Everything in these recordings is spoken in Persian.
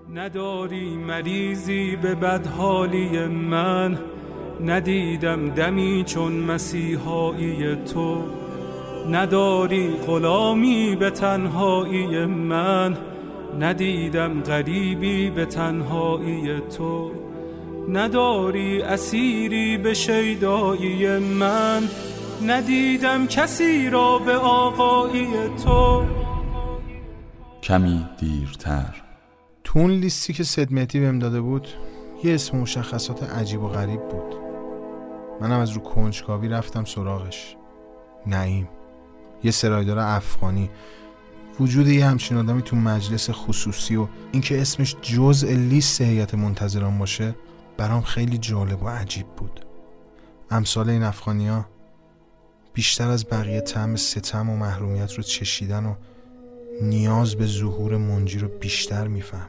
نداری مریضی به بدحالی من، ندیدم دمی چون مسیحایی تو. نداری غلامی به تنهایی من، ندیدم غریبی به تنهایی تو. نداری اسیری به شیدایی من، ندیدم کسی را به آقایی تو. کمی دیرتر تو اون لیستی که سید مهدی بهم داده بود یه اسم مشخصات عجیب و غریب بود. منم از رو کنجکاوی رفتم سراغش. نعیم، یه سرایدار افغانی. وجود یه همچین آدمی تو مجلس خصوصی و اینکه اسمش جزء لیست هیئت منتظران باشه برام خیلی جالب و عجیب بود. امثال این افغانی‌ها بیشتر از بقیه طعم ستم و محرومیت رو چشیدن و نیاز به ظهور منجی رو بیشتر میفهمن.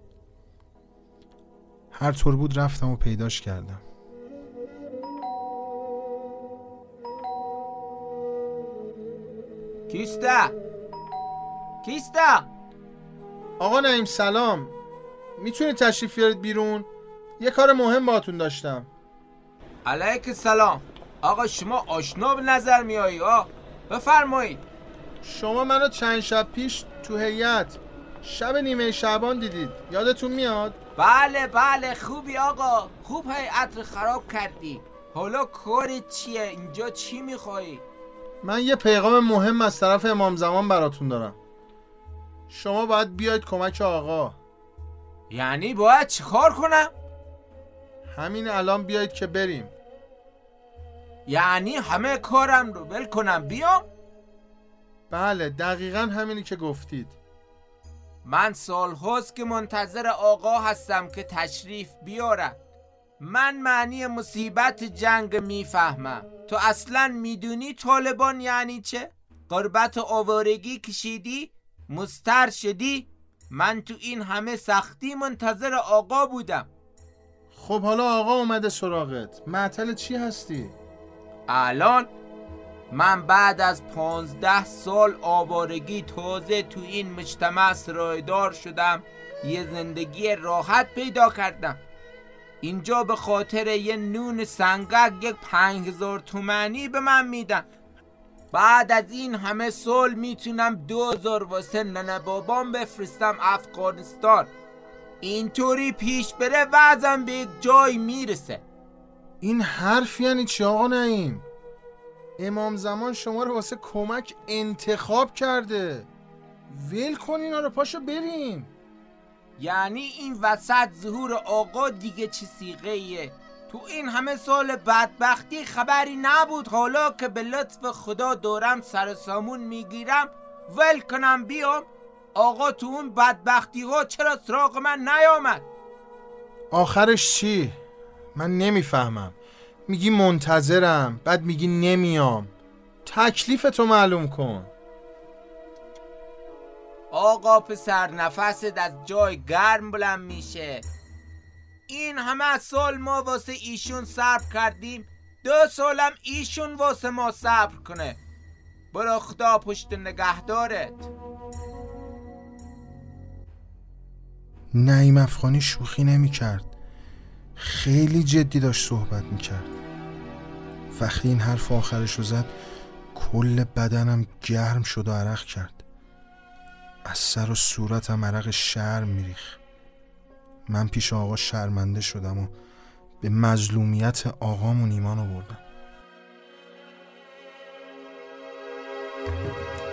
هر طور بود رفتم و پیداش کردم. کیسته؟ آقا نعیم سلام، میتونید تشریف بیارید بیرون؟ یه کار مهم باهاتون داشتم. علیک سلام. آقا شما آشنا به نظر میایی ها، بفرمایید. شما منو چند شب پیش تو هیئت شب نیمه شعبان دیدید، یادتون میاد؟ بله خوبی آقا، خوب هیئت رو خراب کردی. حالا کارت چیه؟ اینجا چی میخوایی؟ من یه پیغام مهم از طرف امام زمان براتون دارم. شما باید بیاید کمک آقا. یعنی باید چی کار کنم؟ همین الان بیاید که بریم. یعنی همه کارم رو ول کنم بیام؟ بله دقیقاً همینی که گفتید. من سال هاست که منتظر آقا هستم که تشریف بیارد. من معنی مصیبت جنگ میفهمم. تو اصلا میدونی طالبان یعنی چه؟ غربت و آوارگی کشیدی؟ مضطر شدی؟ من تو این همه سختی منتظر آقا بودم. خب حالا آقا اومده سراغت، معطل چی هستی؟ الان من بعد از 15 سال آوارگی تازه تو این مجتمع سرایدار شدم. یه زندگی راحت پیدا کردم. اینجا به خاطر یه نون سنگک یک 5000 تومانی به من میدن. بعد از این همه سال میتونم 2000 واسه ننه بابام بفرستم افغانستان. اینطوری پیش بره وضعم به یک جای میرسه. این حرف یعنی چی آقا نعیم؟ امام زمان شما رو واسه کمک انتخاب کرده. ول کن اینا رو، پاشو بریم. یعنی این وسط ظهور آقا دیگه چه صیغه ایه؟ تو این همه سال بدبختی خبری نبود. حالا که به لطف خدا دورم سر سامون میگیرم ول کنم بیام؟ آقا تو اون بدبختی ها چرا سراغ من نیامد؟ آخرش چی؟ من نمیفهمم. میگی منتظرم، بعد میگی نمیام. تکلیفتو معلوم کن. آقا پسر، نفست از جای گرم بلند میشه. این همه سال ما واسه ایشون صبر کردیم، 2 سالم ایشون واسه ما صبر کنه. برو خدا پشت نگهدارت. نعیم افغانی شوخی نمی کرد، خیلی جدی داشت صحبت می کرد. وقتی این حرف آخرشو زد کل بدنم گرم شد و عرق کرد. از سر و صورتم عرق شرم میریخت. من پیش آقا شرمنده شدم و به مظلومیت آقامون ایمان آوردم.